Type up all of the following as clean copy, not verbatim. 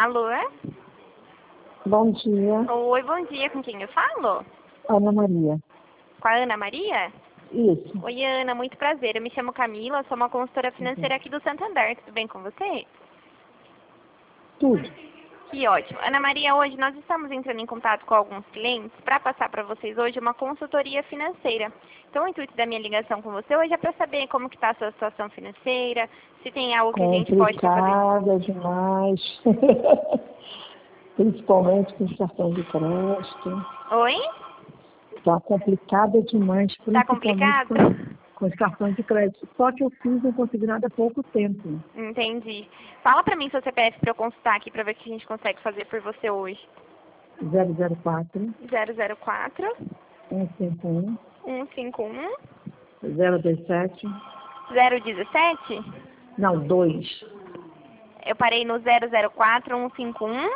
Alô? Bom dia, Oi, bom dia. Com quem eu falo? Ana Maria. Com a Ana Maria? Isso. Oi, Ana, muito prazer. Eu me chamo Camila, sou uma consultora financeira aqui do Santander. Tudo bem com você? Tudo. Que ótimo. Ana Maria, hoje nós estamos entrando em contato com alguns clientes para passar para vocês hoje uma consultoria financeira. Então, o intuito da minha ligação com você hoje é para saber como que está a sua situação financeira, se tem algo que a gente pode estar fazendo. Complicada demais. Principalmente com os cartões de crédito. Oi? Está complicada demais, Tá principalmente complicado? com os cartões de crédito. Só que eu fiz não consegui nada há pouco tempo. Entendi. Fala para mim seu CPF para eu consultar aqui para ver o que a gente consegue fazer por você hoje. 004 004 151 151 027. 017? Não, 2. Eu parei no 004 151.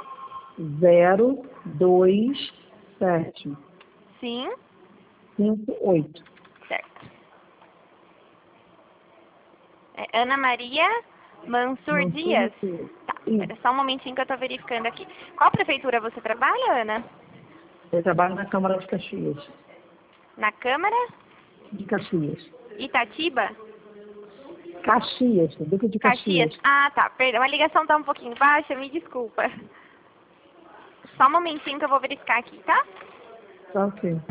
027 Sim, 58. certo. É Ana Maria Mansur Não Dias? sei. Tá, espera só um momentinho que eu tô verificando aqui. Qual prefeitura você trabalha, Ana? Eu trabalho na Câmara de Caxias. Na Câmara? De Caxias. Itatiba? Caxias, Duque de Caxias? Caxias. Ah, tá, perdão, a ligação tá um pouquinho baixa, me desculpa. Só um momentinho que eu vou verificar aqui, tá? Tá ok.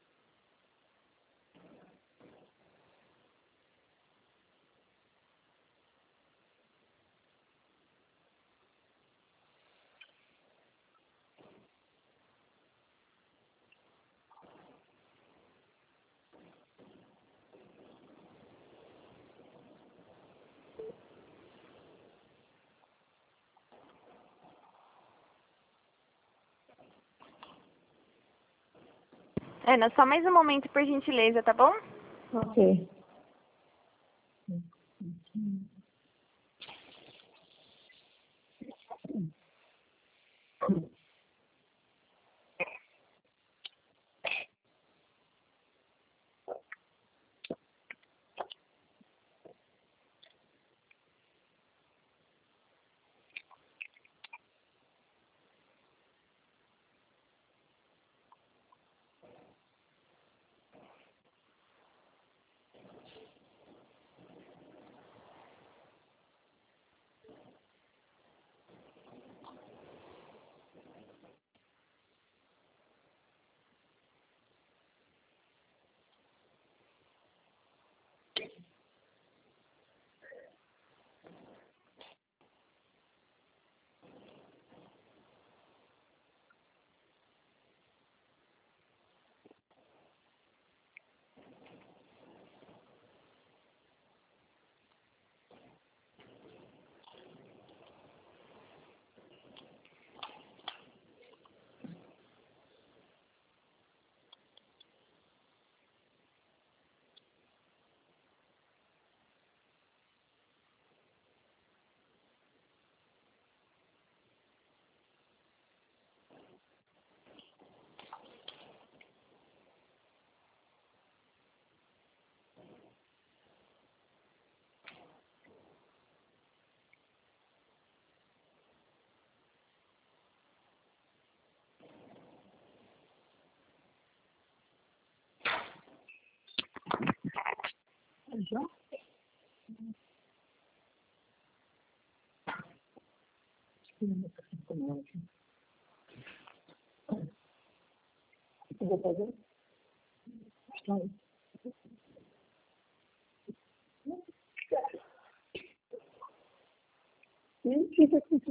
Ana, só mais um momento, por gentileza, tá bom? Ok. Já? Eu vou fazer? Tá. E fica aqui.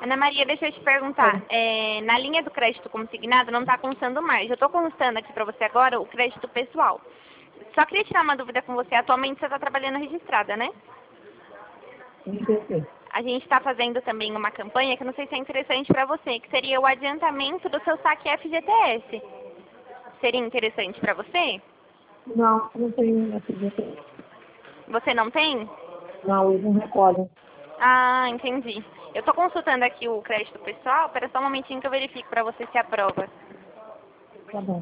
Ana Maria, deixa eu te perguntar. Na linha do crédito consignado não está constando mais. Eu estou constando aqui para você agora o crédito pessoal. Só queria tirar uma dúvida com você. Atualmente você está trabalhando registrada, né? Entendi. A gente está fazendo também uma campanha que eu não sei se é interessante para você, que seria o adiantamento do seu saque FGTS. Seria interessante para você? Não, não tenho FGTS. Você não tem? Não, eles não recolhem. Ah, entendi. Eu estou consultando aqui o crédito pessoal. Espera só um momentinho que eu verifico para você se aprova. Tá bom.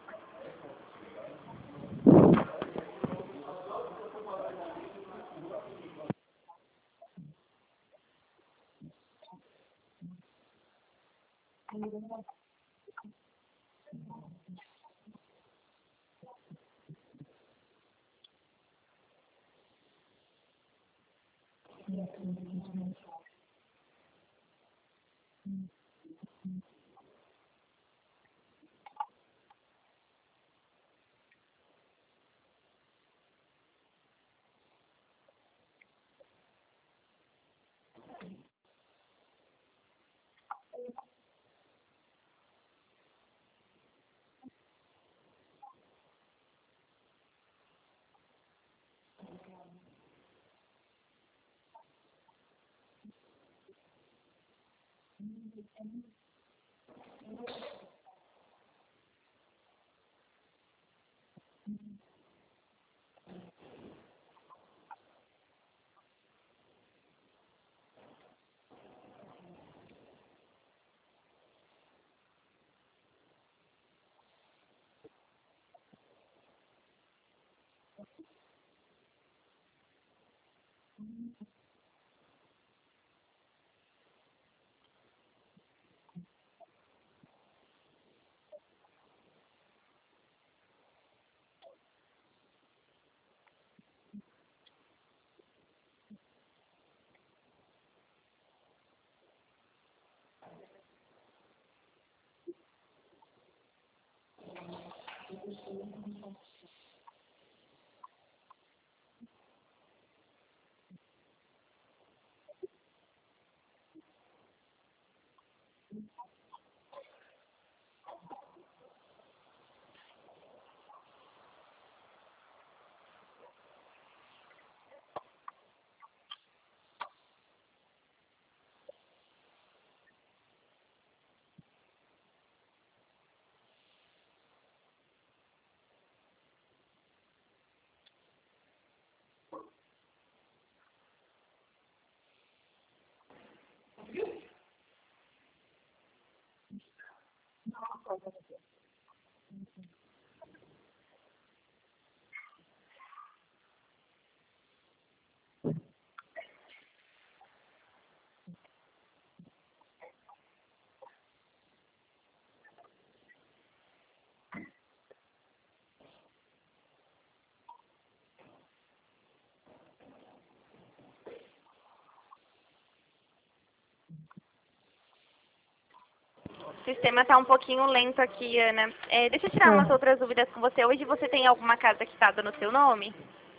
O sistema está um pouquinho lento aqui, Ana. Deixa eu tirar umas outras dúvidas com você. Hoje você tem alguma casa quitada no seu nome?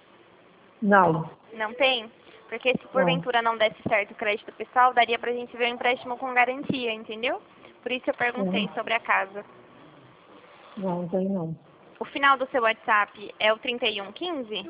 Não, Não tem? Porque se não, porventura não desse certo o crédito pessoal, daria pra gente ver um empréstimo com garantia, entendeu? Por isso eu perguntei sobre a casa. não tem não. O final do seu WhatsApp é o 3115?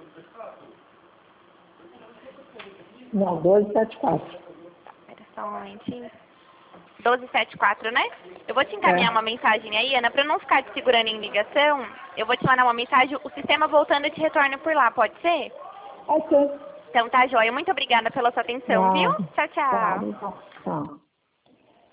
Não, 274. Espera só um momentinho. 1274, né? Eu vou te encaminhar uma mensagem aí, Ana, pra eu não ficar te segurando em ligação. Eu vou te mandar uma mensagem, o sistema voltando eu te retorno por lá, pode ser? Ok. Então tá, joia. Muito obrigada pela sua atenção, viu? Tchau, tchau. Tá.